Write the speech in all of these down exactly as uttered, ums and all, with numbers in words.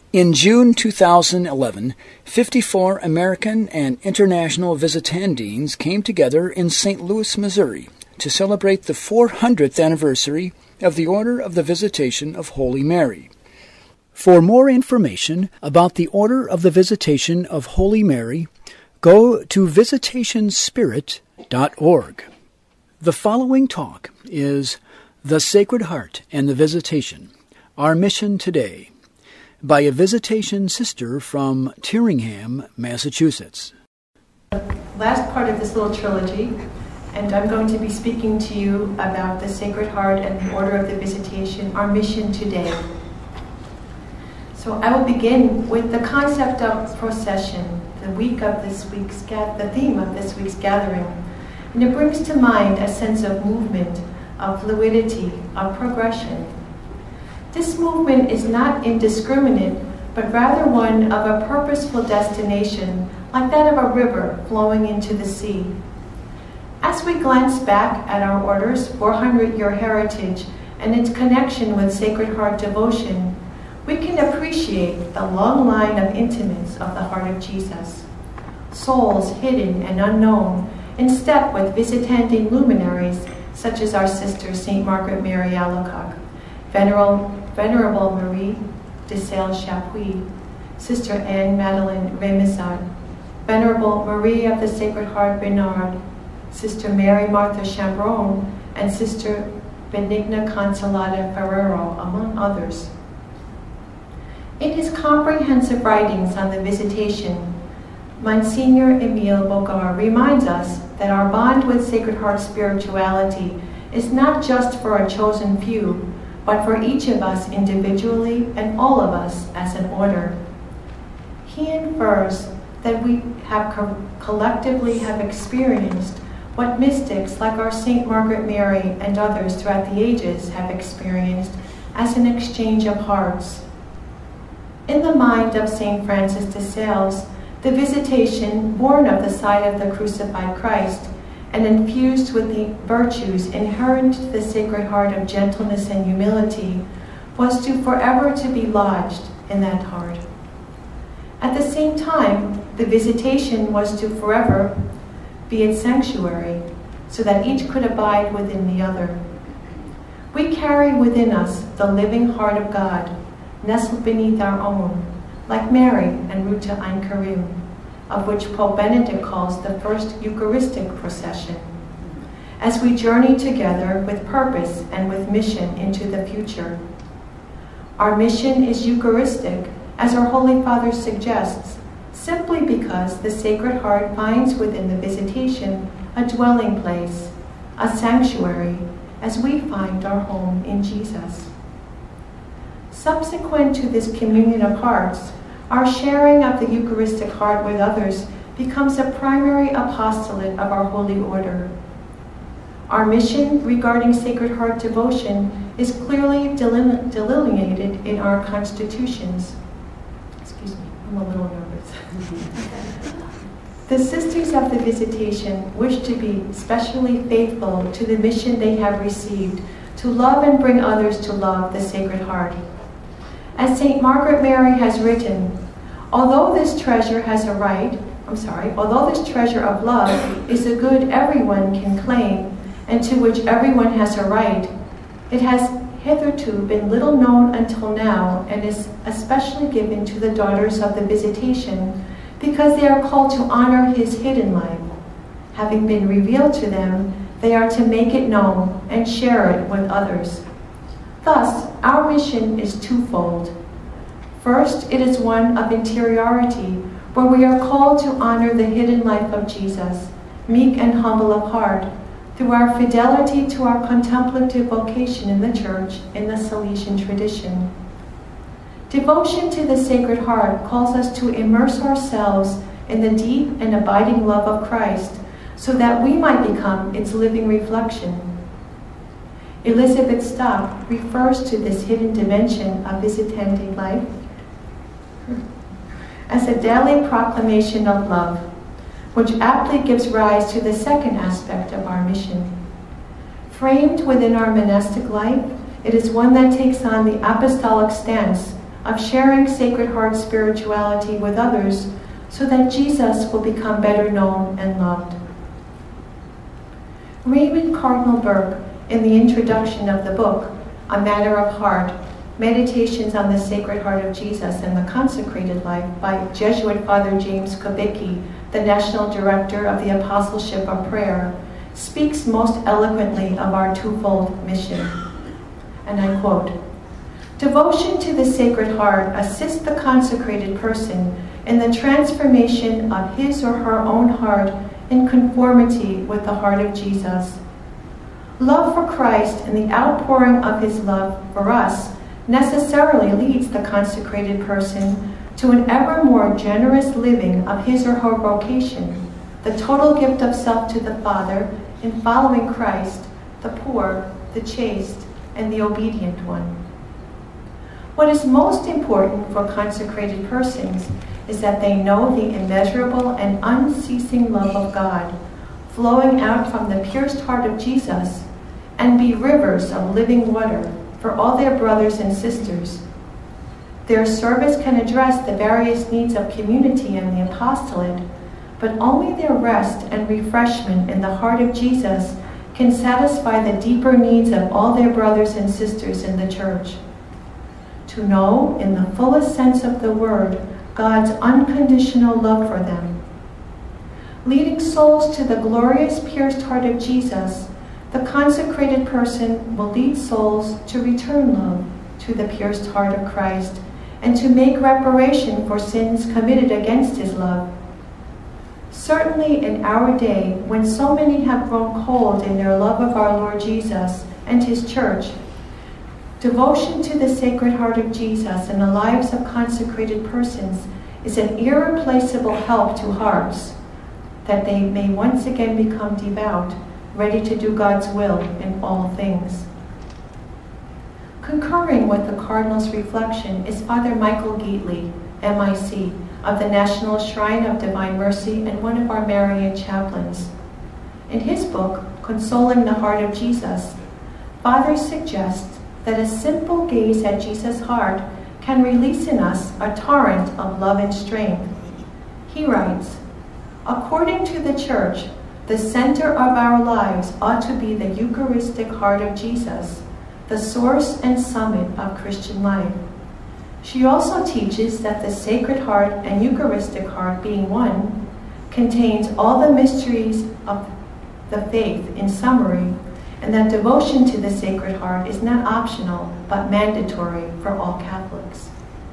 In June two thousand eleven, fifty-four American and international visitandines came together in Saint Louis, Missouri, to celebrate the four hundredth anniversary of the Order of the Visitation of Holy Mary. For more information about the Order of the Visitation of Holy Mary, go to visitation spirit dot org. The following talk is The Sacred Heart and the Visitation, Our Mission Today, by a visitation sister from Tyringham, Massachusetts. Last part of this little trilogy, and I'm going to be speaking to you about the Sacred Heart and the Order of the Visitation, Our Mission Today. So I will begin with the concept of procession, the week of this week's the theme of this week's gathering, and it brings to mind a sense of movement, of fluidity, of progression. This movement is not indiscriminate, but rather one of a purposeful destination, like that of a river flowing into the sea. As we glance back at our order's four hundred year heritage and its connection with Sacred Heart devotion, we can appreciate the long line of intimates of the heart of Jesus, souls hidden and unknown, in step with visitandine luminaries such as our sister Saint Margaret Mary Alacoque, Venerable, Venerable Marie de Sales-Chapuis, Sister Anne Madeleine Rémisard, Venerable Marie of the Sacred Heart Bernard, Sister Mary Martha Chambron, and Sister Benigna Consolata Ferrero, among others. In his comprehensive writings on the Visitation, Monsignor Emile Bogar reminds us that our bond with Sacred Heart spirituality is not just for a chosen few, but for each of us individually and all of us as an order. He infers that we have co- collectively have experienced what mystics like our Saint Margaret Mary and others throughout the ages have experienced as an exchange of hearts. In the mind of Saint Francis de Sales, the Visitation, born of the side of the crucified Christ, and infused with the virtues inherent to the Sacred Heart of gentleness and humility, was to forever to be lodged in that heart. At the same time, the Visitation was to forever be its sanctuary, so that each could abide within the other. We carry within us the living heart of God, nestled beneath our own, like Mary and Ruta Ein Karim, of which Pope Benedict calls the first Eucharistic procession, as we journey together with purpose and with mission into the future. Our mission is Eucharistic, as our Holy Father suggests, simply because the Sacred Heart finds within the Visitation a dwelling place, a sanctuary, as we find our home in Jesus. Subsequent to this communion of hearts, our sharing of the Eucharistic heart with others becomes a primary apostolate of our holy order. Our mission regarding Sacred Heart devotion is clearly deline- delineated in our constitutions. Excuse me, I'm a little nervous. The Sisters of the Visitation wish to be specially faithful to the mission they have received, to love and bring others to love the Sacred Heart. As Saint Margaret Mary has written, although this treasure has a right, I'm sorry, although this treasure of love is a good everyone can claim and to which everyone has a right, it has hitherto been little known until now and is especially given to the daughters of the Visitation because they are called to honor his hidden life. Having been revealed to them, they are to make it known and share it with others. Thus, our mission is twofold. First, it is one of interiority, where we are called to honor the hidden life of Jesus, meek and humble of heart, through our fidelity to our contemplative vocation in the Church in the Salesian tradition. Devotion to the Sacred Heart calls us to immerse ourselves in the deep and abiding love of Christ, so that we might become its living reflection. Elizabeth Stock refers to this hidden dimension of visitandine life as a daily proclamation of love, which aptly gives rise to the second aspect of our mission. Framed within our monastic life, it is one that takes on the apostolic stance of sharing Sacred Heart spirituality with others so that Jesus will become better known and loved. Raymond Cardinal Burke, in the introduction of the book, A Matter of Heart, Meditations on the Sacred Heart of Jesus and the Consecrated Life by Jesuit Father James Kubicki, the National Director of the Apostleship of Prayer, speaks most eloquently of our twofold mission. And I quote, "Devotion to the Sacred Heart assists the consecrated person in the transformation of his or her own heart in conformity with the heart of Jesus. Love for Christ and the outpouring of his love for us necessarily leads the consecrated person to an ever more generous living of his or her vocation, the total gift of self to the Father in following Christ, the poor, the chaste, and the obedient one. What is most important for consecrated persons is that they know the immeasurable and unceasing love of God, flowing out from the pierced heart of Jesus, and be rivers of living water for all their brothers and sisters. Their service can address the various needs of community and the apostolate, but only their rest and refreshment in the heart of Jesus can satisfy the deeper needs of all their brothers and sisters in the church. To know, in the fullest sense of the word, God's unconditional love for them. Leading souls to the glorious pierced heart of Jesus, the consecrated person will lead souls to return love to the pierced heart of Christ and to make reparation for sins committed against his love. Certainly in our day, when so many have grown cold in their love of our Lord Jesus and his church, devotion to the Sacred Heart of Jesus in the lives of consecrated persons is an irreplaceable help to hearts, that they may once again become devout, ready to do God's will in all things. Concurring with the Cardinal's reflection is Father Michael Geatley, M I C, of the National Shrine of Divine Mercy and one of our Marian chaplains. In his book, Consoling the Heart of Jesus, Father suggests that a simple gaze at Jesus' heart can release in us a torrent of love and strength. He writes, "According to the Church, the center of our lives ought to be the Eucharistic heart of Jesus, the source and summit of Christian life. She also teaches that the Sacred Heart and Eucharistic heart, being one, contains all the mysteries of the faith in summary, and that devotion to the Sacred Heart is not optional, but mandatory for all Catholics."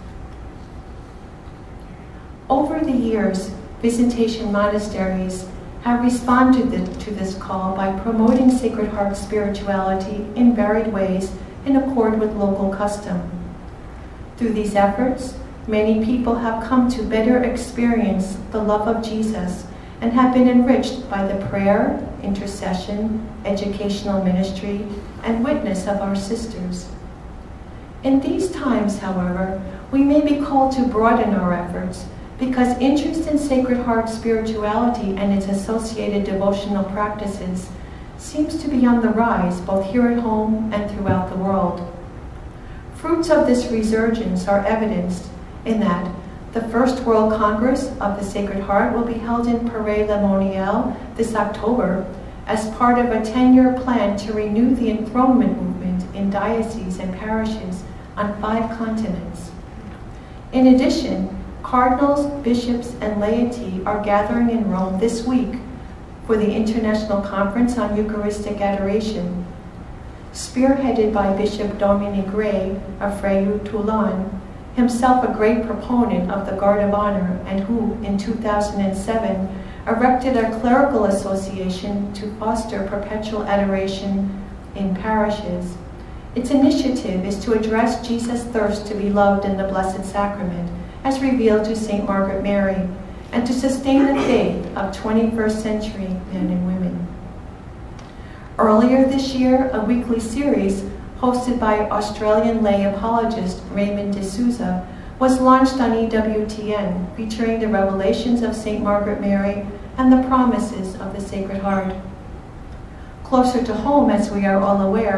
Over the years, Visitation monasteries have responded to this call by promoting Sacred Heart spirituality in varied ways in accord with local custom. Through these efforts, many people have come to better experience the love of Jesus and have been enriched by the prayer, intercession, educational ministry, and witness of our sisters. In these times, however, we may be called to broaden our efforts because interest in Sacred Heart spirituality and its associated devotional practices seems to be on the rise both here at home and throughout the world. Fruits of this resurgence are evidenced in that the First World Congress of the Sacred Heart will be held in Paray-le-Monial this October as part of a ten-year plan to renew the enthronement movement in dioceses and parishes on five continents. In addition, cardinals, bishops, and laity are gathering in Rome this week for the International Conference on Eucharistic Adoration, spearheaded by Bishop Dominic Gray of Frei Toulon, himself a great proponent of the Guard of Honor and who, in two thousand seven, erected a clerical association to foster perpetual adoration in parishes. Its initiative is to address Jesus' thirst to be loved in the Blessed Sacrament, as revealed to Saint Margaret Mary, and to sustain the faith of twenty-first century men and women. Earlier this year, a weekly series hosted by Australian lay apologist Raymond D'Souza was launched on E W T N, featuring the revelations of Saint Margaret Mary and the promises of the Sacred Heart. Closer to home, as we are all aware,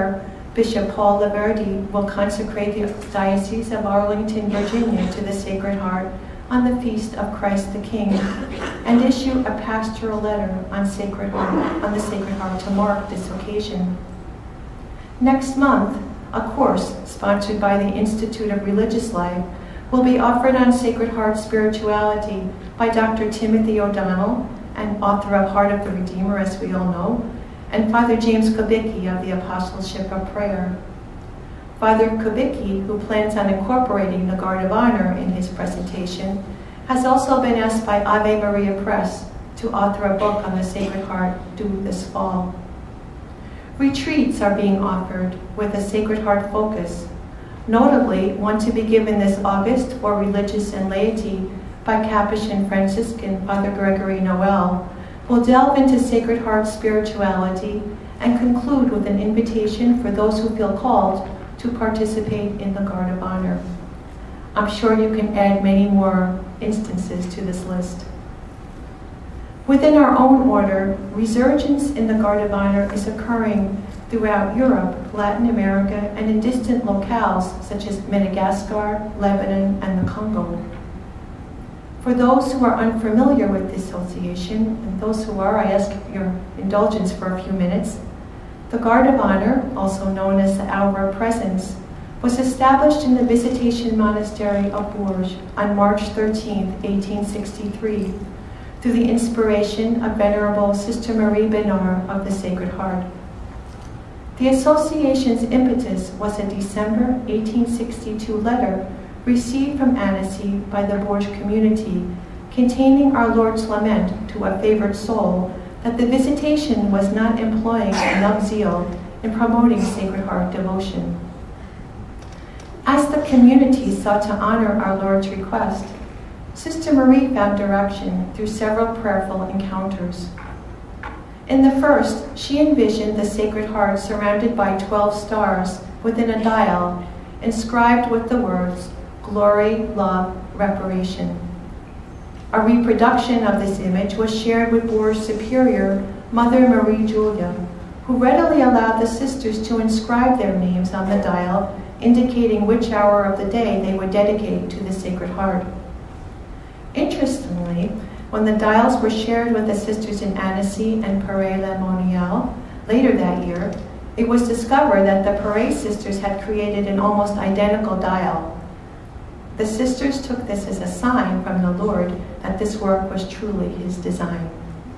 Bishop Paul Laverdi will consecrate the Diocese of Arlington, Virginia to the Sacred Heart on the Feast of Christ the King, and issue a pastoral letter on Sacred Heart, on the Sacred Heart to mark this occasion. Next month, a course sponsored by the Institute of Religious Life will be offered on Sacred Heart spirituality by Doctor Timothy O'Donnell, and author of Heart of the Redeemer, as we all know, and Father James Kubicki of the Apostleship of Prayer. Father Kubicki, who plans on incorporating the Guard of Honor in his presentation, has also been asked by Ave Maria Press to author a book on the Sacred Heart due this fall. Retreats are being offered with a Sacred Heart focus, notably one to be given this August for religious and laity by Capuchin Franciscan Father Gregory Noel, will delve into Sacred Heart spirituality and conclude with an invitation for those who feel called to participate in the Guard of Honor. I'm sure you can add many more instances to this list. Within our own order, resurgence in the Guard of Honor is occurring throughout Europe, Latin America, and in distant locales such as Madagascar, Lebanon, and the Congo. For those who are unfamiliar with this association, and those who are, I ask your indulgence for a few minutes. The Guard of Honor, also known as the Hour of Presence, was established in the Visitation Monastery of Bourges on March thirteenth, eighteen sixty-three, through the inspiration of Venerable Sister Marie Bernard of the Sacred Heart. The association's impetus was a December eighteen sixty-two letter received from Annecy by the Bourges community, containing our Lord's lament to a favored soul that the Visitation was not employing enough zeal in promoting Sacred Heart devotion. As the community sought to honor our Lord's request, Sister Marie found direction through several prayerful encounters. In the first, she envisioned the Sacred Heart surrounded by twelve stars within a dial, inscribed with the words, "Glory, Love, Reparation." A reproduction of this image was shared with Bourges Superior Mother Marie Julia, who readily allowed the sisters to inscribe their names on the dial, indicating which hour of the day they would dedicate to the Sacred Heart. Interestingly, when the dials were shared with the sisters in Annecy and Paray-le-Monial later that year, it was discovered that the Paray sisters had created an almost identical dial. The sisters took this as a sign from the Lord that this work was truly his design.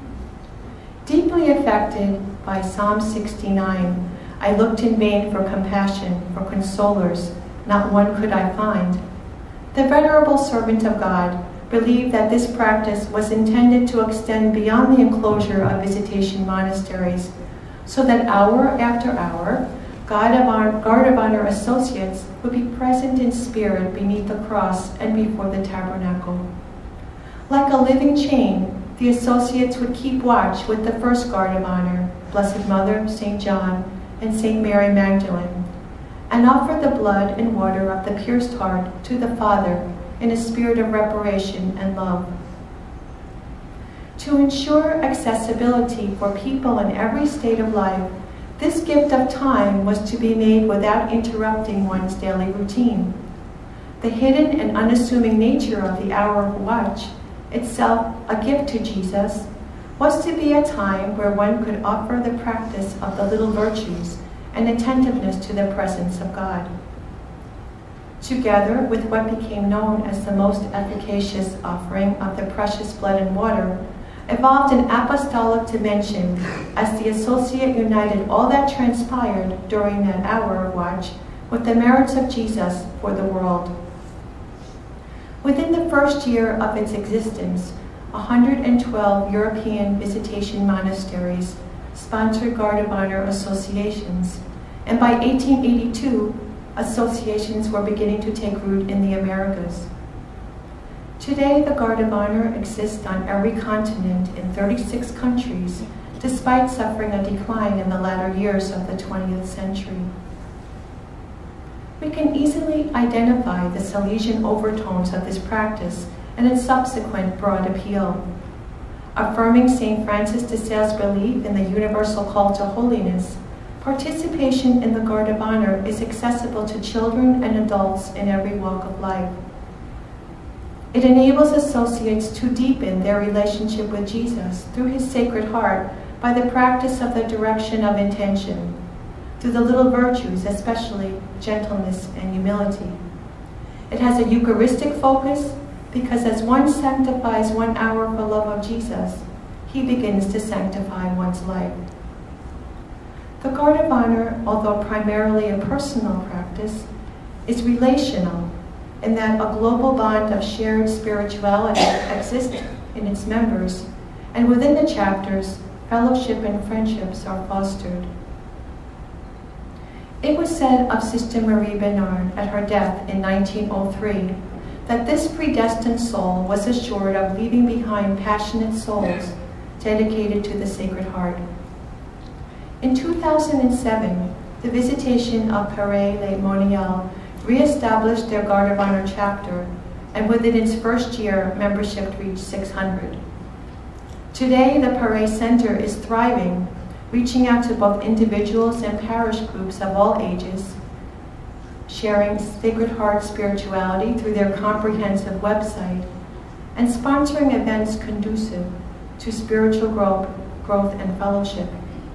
Deeply affected by Psalm sixty-nine, I looked in vain for compassion, for consolers, not one could I find. The venerable servant of God believed that this practice was intended to extend beyond the enclosure of Visitation monasteries, so that hour after hour, God of Honor, Guard of Honor associates would be present in spirit beneath the cross and before the tabernacle. Like a living chain, the associates would keep watch with the first Guard of Honor, Blessed Mother, Saint John, and Saint Mary Magdalene, and offer the blood and water of the pierced heart to the Father in a spirit of reparation and love. To ensure accessibility for people in every state of life, this gift of time was to be made without interrupting one's daily routine. The hidden and unassuming nature of the hour of watch, itself a gift to Jesus, was to be a time where one could offer the practice of the little virtues and attentiveness to the presence of God. Together with what became known as the most efficacious offering of the precious blood and water, evolved an apostolic dimension as the associate united all that transpired during that hour of watch with the merits of Jesus for the world. Within the first year of its existence, one hundred twelve European Visitation monasteries sponsored Guard of Honor associations, and by eighteen eighty-two, associations were beginning to take root in the Americas. Today, the Guard of Honor exists on every continent in thirty-six countries, despite suffering a decline in the latter years of the twentieth century. We can easily identify the Salesian overtones of this practice and its subsequent broad appeal. Affirming Saint Francis de Sales' belief in the universal call to holiness, Participation in the Guard of Honor is accessible to children and adults in every walk of life. It enables associates to deepen their relationship with Jesus through his Sacred Heart by the practice of the direction of intention, through the little virtues, especially gentleness and humility. It has a Eucharistic focus because as one sanctifies one hour for love of Jesus, he begins to sanctify one's life. The Guard of Honor, although primarily a personal practice, is relational in that a global bond of shared spirituality exists in its members, and within the chapters, fellowship and friendships are fostered. It was said of Sister Marie Bernard at her death in nineteen oh three that this predestined soul was assured of leaving behind passionate souls dedicated to the Sacred Heart. In two thousand seven, the Visitation of Paray-le-Monial re-established their Guard of Honor chapter, and within its first year, membership reached six hundred. Today, the Paray Center is thriving, reaching out to both individuals and parish groups of all ages, sharing Sacred Heart spirituality through their comprehensive website, and sponsoring events conducive to spiritual growth, growth and fellowship.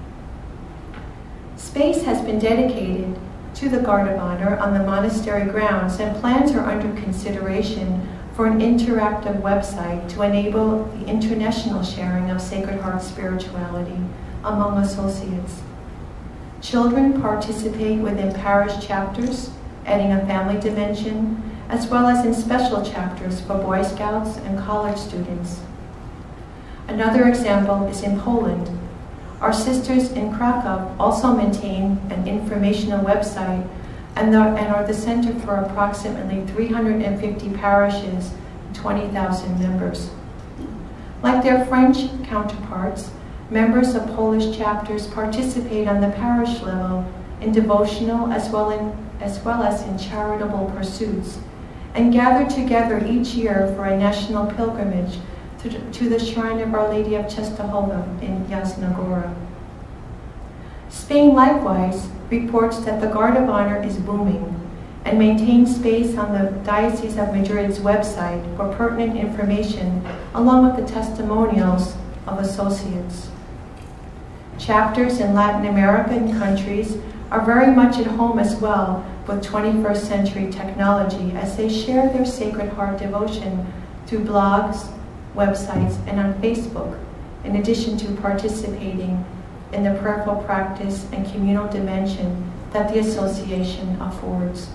Space has been dedicated to the Guard of Honor on the monastery grounds, and plans are under consideration for an interactive website to enable the international sharing of Sacred Heart spirituality among associates. Children participate within parish chapters, adding a family dimension, as well as in special chapters for Boy Scouts and college students. Another example is in Poland. Our sisters in Krakow also maintain an informational website and are the center for approximately three hundred fifty parishes and twenty thousand members. Like their French counterparts, members of Polish chapters participate on the parish level in devotional as well, in, as well as in charitable pursuits, and gather together each year for a national pilgrimage to, to the shrine of Our Lady of Czestochowa in Jasna Góra. Spain likewise reports that the Guard of Honor is booming and maintains space on the Diocese of Madrid's website for pertinent information along with the testimonials of associates. Chapters in Latin American countries are very much at home as well with twenty-first century technology as they share their Sacred Heart devotion through blogs, websites, and on Facebook, in addition to participating in the prayerful practice and communal dimension that the association affords.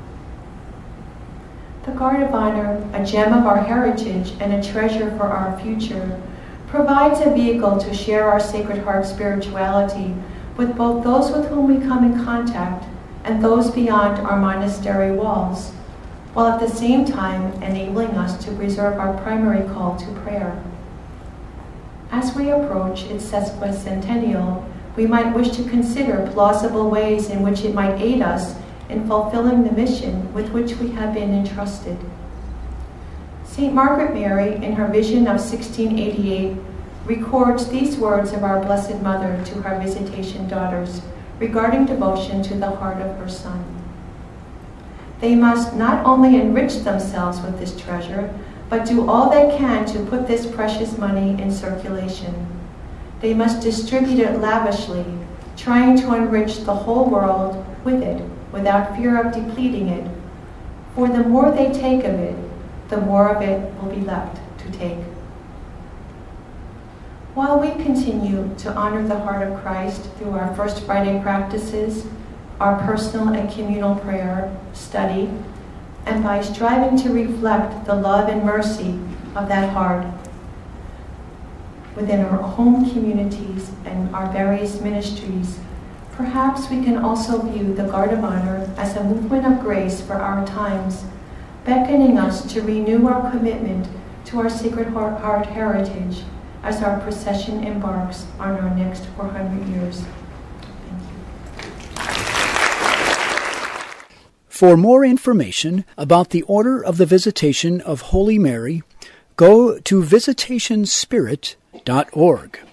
The Guard of Honor, a gem of our heritage and a treasure for our future, provides a vehicle to share our Sacred Heart spirituality with both those with whom we come in contact and those beyond our monastery walls, while at the same time enabling us to preserve our primary call to prayer. As we approach its sesquicentennial, we might wish to consider plausible ways in which it might aid us in fulfilling the mission with which we have been entrusted. Saint Margaret Mary, in her vision of sixteen eighty-eight, records these words of our Blessed Mother to her Visitation daughters regarding devotion to the heart of her Son. They must not only enrich themselves with this treasure, but do all they can to put this precious money in circulation. They must distribute it lavishly, trying to enrich the whole world with it, without fear of depleting it. For the more they take of it, the more of it will be left to take. While we continue to honor the heart of Christ through our First Friday practices, our personal and communal prayer, study, and by striving to reflect the love and mercy of that heart within our home communities and our various ministries, perhaps we can also view the Guard of Honor as a movement of grace for our times, beckoning us to renew our commitment to our Sacred Heart heritage as our procession embarks on our next four hundred years. For more information about the Order of the Visitation of Holy Mary, go to visitation spirit dot org.